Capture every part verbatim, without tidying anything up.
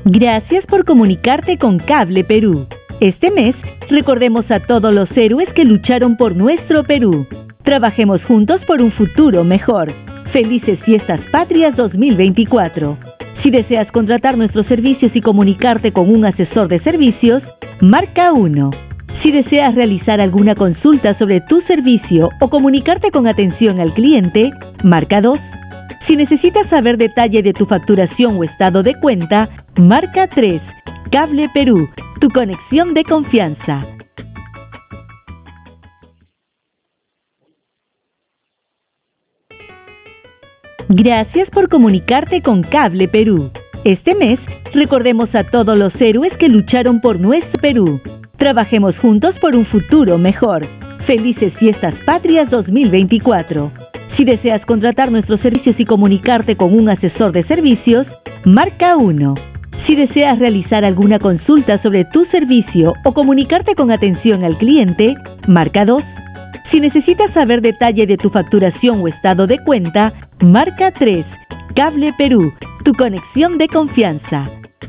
Gracias por comunicarte con Cable Perú. Este mes, recordemos a todos los héroes que lucharon por nuestro Perú. Trabajemos juntos por un futuro mejor. Felices Fiestas Patrias dos mil veinticuatro. Si deseas contratar nuestros servicios y comunicarte con un asesor de servicios, marca uno. Si deseas realizar alguna consulta sobre tu servicio o comunicarte con atención al cliente, marca dos. Si necesitas saber detalle de tu facturación o estado de cuenta, marca tres. Cable Perú, tu conexión de confianza. Gracias por comunicarte con Cable Perú. Este mes, recordemos a todos los héroes que lucharon por nuestro Perú. Trabajemos juntos por un futuro mejor. Felices Fiestas Patrias dos mil veinticuatro. Si deseas contratar nuestros servicios y comunicarte con un asesor de servicios, marca uno. Si deseas realizar alguna consulta sobre tu servicio o comunicarte con atención al cliente, marca dos. Si necesitas saber detalle de tu facturación o estado de cuenta, marca tres. Cable Perú, tu conexión de confianza.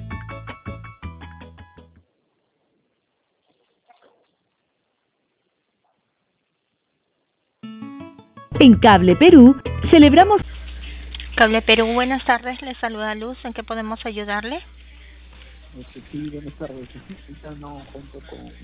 En Cable Perú, celebramos... Cable Perú, buenas tardes, les saluda Luz, ¿en qué podemos ayudarle? Este, sí, buenas tardes. Ahorita no cuento con, con...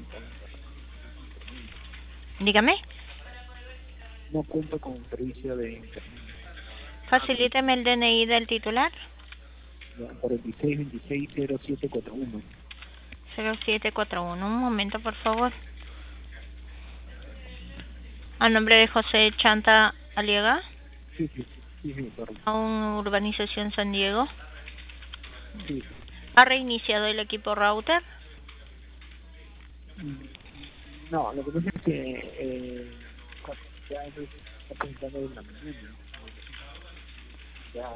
Dígame. No cuento con servicio de internet. Facilíteme el D N I del titular. cuarenta y seis veintiséis cero siete cuarenta y uno. cero siete cuatro uno, un momento por favor. A nombre de José Chanta Aliaga. Sí, sí, sí, sí, correcto. A un urbanización San Diego. Sí. ¿Ha reiniciado el equipo router? No, lo que pasa es que eh, ya eso está pensando en la mañana. Ya,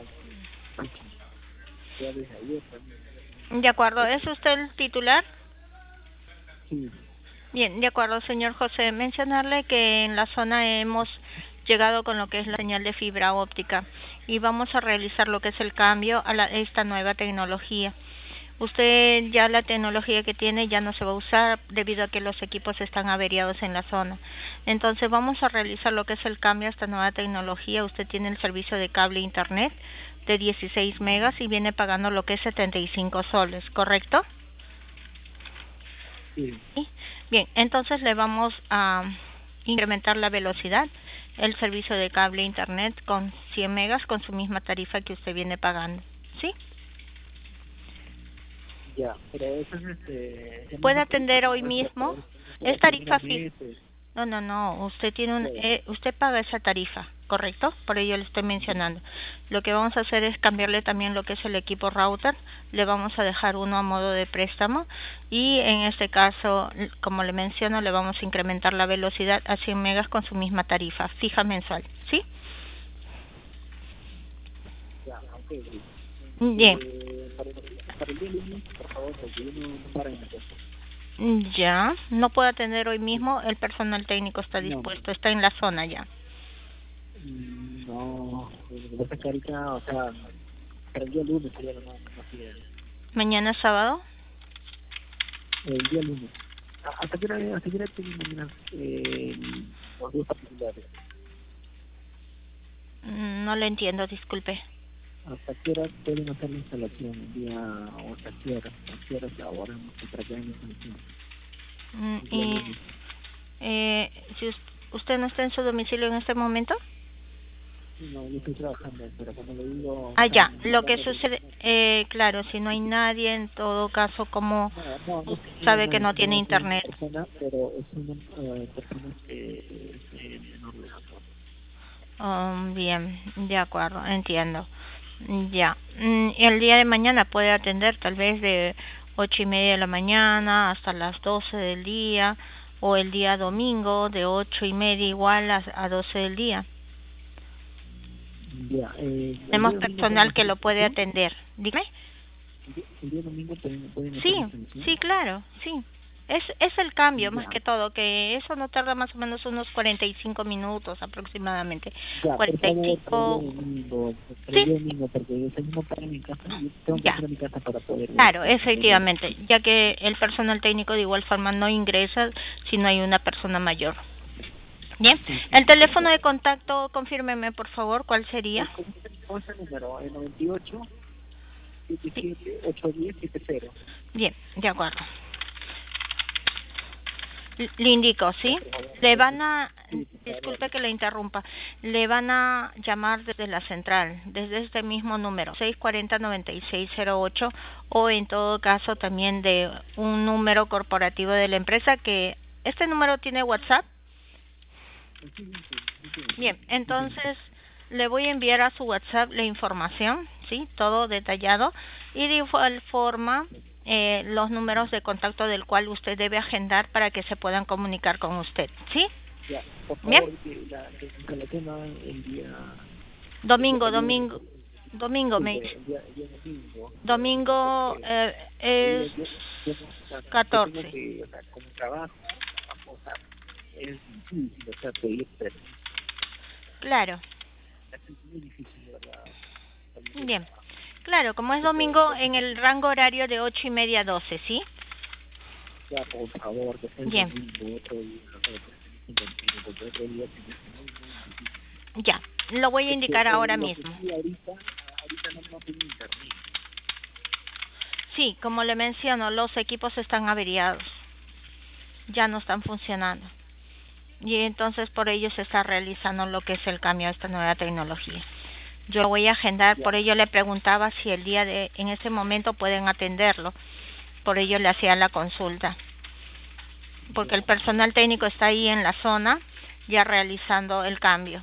ya desde ayer también. De acuerdo, ¿es usted el titular? Sí. Bien, de acuerdo, señor José. Mencionarle que en la zona hemos llegado con lo que es la señal de fibra óptica y vamos a realizar lo que es el cambio a la, esta nueva tecnología. Usted ya la tecnología que tiene ya no se va a usar debido a que los equipos están averiados en la zona. Entonces vamos a realizar lo que es el cambio a esta nueva tecnología. Usted tiene el servicio de cable internet de dieciséis megas y viene pagando lo que es setenta y cinco soles, ¿correcto? Sí. ¿Sí? Bien, entonces le vamos a incrementar la velocidad, el servicio de cable internet con cien megas con su misma tarifa que usted viene pagando, ¿sí? Ya, pero eso es este... ¿Puede atender hoy mismo? Es tarifa fija. Meses. No, no, no, usted tiene un, eh, usted paga esa tarifa, ¿correcto? Por ello le estoy mencionando. Lo que vamos a hacer es cambiarle también lo que es el equipo router, le vamos a dejar uno a modo de préstamo y en este caso, como le menciono, le vamos a incrementar la velocidad a cien megas con su misma tarifa fija mensual, ¿sí? Ya, ok. Bien. Eh, para, para el día lunes, por favor, porque yo no, no paro en la casa. Ya, no puedo atender hoy mismo, el personal técnico está dispuesto, está en la zona ya. No, lo que pasa es que ahorita, o sea, para el día lunes sería lo más, más ideal. ¿Mañana es sábado? El día lunes. ¿Hasta qué hora, hasta qué hora tienen mañana eh, los días particulares? No le entiendo, disculpe. ¿Hasta qué hora pueden hacer la instalación? El día, o hasta qué hora, a qué hora laboramos para que hagan la instalación? Mm, y, eh, si us ¿Usted no está en su domicilio en este momento? No, yo estoy trabajando, pero como le digo... Ah, ya, lo que sucede, eh, claro, si no hay nadie, en todo caso, como no, no, no, sabe no, que no no, tiene no, internet. Persona, pero es una uh, persona que es eh, menor de edad. Oh, bien, de acuerdo, entiendo. Ya, mm, el día de mañana puede atender tal vez de ocho y media de la mañana hasta las doce del día, o el día domingo de ocho y media igual a, a doce del día. Ya, eh, Tenemos personal que lo puede atender. Dígame. ¿El día domingo pueden, pueden hacer Sí, la instalación? sí, claro, sí. Es, es el cambio más Ya, que todo, que eso no tarda más o menos unos cuarenta y cinco minutos aproximadamente. ya, por cuarenta y favor, para el día cinco, domingo, para el sí, día domingo, porque yo tengo para en mi casa, yo tengo que ya. ir a mi casa para poder ver, Claro, para poder ver. efectivamente, ya que el personal técnico de igual forma no ingresa si no hay una persona mayor. Bien, Sí, sí, el sí, de teléfono de acuerdo. contacto, confírmeme por favor, ¿cuál sería? Es como como ese número, el noventa y ocho, setenta y Sí. siete, ochocientos diez, setenta. Bien, de acuerdo. L- Le indico, Ya, ¿sí? por favor, Le entonces, van a, sí, por favor. disculpe que le interrumpa, le van a llamar desde la central, desde este mismo número, seis cuatro cero, nueve seis cero ocho, o en todo caso también de un número corporativo de la empresa que, ¿este número tiene WhatsApp? Sí, sí, sí, sí, sí, Bien, sí, sí. entonces le voy a enviar a su WhatsApp la información, ¿sí? Todo detallado y de igual forma eh, los números de contacto del cual usted debe agendar para que se puedan comunicar con usted, ¿sí? Ya, por Bien, favor, que la que la instalación la hagan el día, el día, domingo, el día, domingo, domingo me disculpe, dice. el día, el día domingo, el día domingo, Domingo porque eh, el es día, yo, yo, no, o sea, yo tengo catorce, que, o sea, como trabajo, trabajo, o sea, es difícil, o sea, pedir permiso, claro, es muy difícil, de verdad, permiso de bien, trabajo. claro, como es Entonces, domingo ya, en el rango horario de ocho y media a doce, ¿sí? ya, por favor, que sea el Bien, domingo, otro día, o sea, permiso el domingo, porque otro día se me hace muy, muy difícil. ya, lo voy a Es que indicar eh, ahora lo que mismo. sí ahorita, ahorita no, no tengo internet. Sí, como le menciono, los equipos están averiados, ya no están funcionando. Y entonces por ello se está realizando lo que es el cambio a esta nueva tecnología. Yo lo voy a agendar, Ya, por ello le preguntaba si el día de, en ese momento pueden atenderlo. Por ello le hacía la consulta. Porque el ya, personal técnico está ahí en la zona ya realizando el cambio.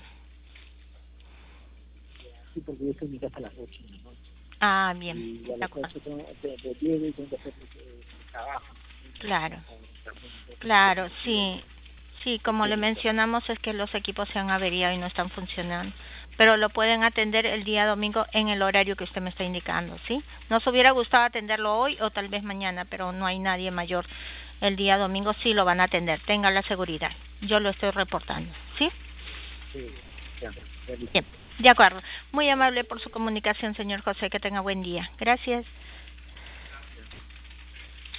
sí, porque yo estoy en mi casa a las ocho de la noche. Ah, bien, Y a de las acuerdo. ocho tengo, de, de diez y tengo que hacer mi, eh, mi trabajo. Y no Claro, tengo con internet, entonces por eso claro, le pido sí. que, Sí, que como le pregunte. mencionamos es que los equipos se han averiado y no están funcionando. Pero lo pueden atender el día domingo en el horario que usted me está indicando, ¿sí? Nos hubiera gustado atenderlo hoy o tal vez mañana, pero no hay nadie mayor. El día domingo sí lo van a atender, tenga la seguridad. Yo lo estoy reportando, ¿sí? Sí, ya, ya listo. Bien, de acuerdo. Muy amable por su comunicación, señor José. Que tenga buen día. Gracias.